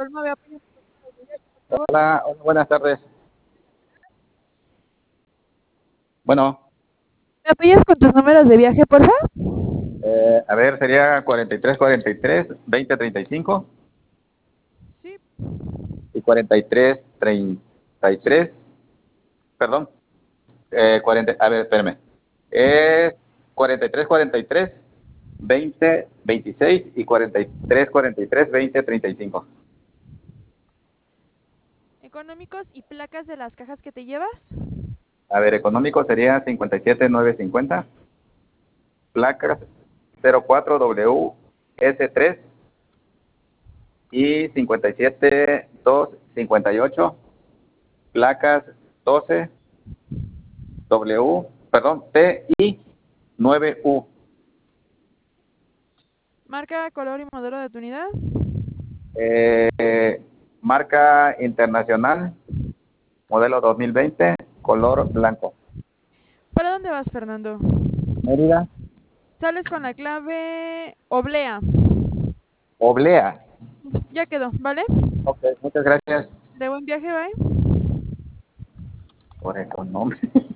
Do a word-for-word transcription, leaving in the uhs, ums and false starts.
programa Ve Apoyas con tus números de viaje, por favor. Hola, hola, buenas tardes. Bueno, ¿Me apoyas con tus números de viaje, por favor? eh, a ver, sería cuarenta y tres, cuarenta y tres, veinte, treinta y cinco Sí. y cuarenta y tres, treinta y tres, perdón, eh, cuarenta, a ver, espérame, es cuarenta y tres, cuarenta y tres, veinte, veintiséis y cuarenta y tres, cuarenta y tres, veinte, treinta y cinco. Económicos y placas de las cajas que te llevas. A ver, económico sería cincuenta y siete, novecientos cincuenta, placas cero cuatro W S tres y cincuenta y siete, doscientos cincuenta y ocho, placas doce W, perdón, T I nueve U. Marca, color y modelo de tu unidad. Eh, marca internacional, modelo dos mil veinte, color blanco. ¿Para dónde vas, Fernando? Mérida. Sales con la clave oblea. Oblea. Ya quedó, ¿vale? Ok, muchas gracias De buen viaje, bye. por el nombre.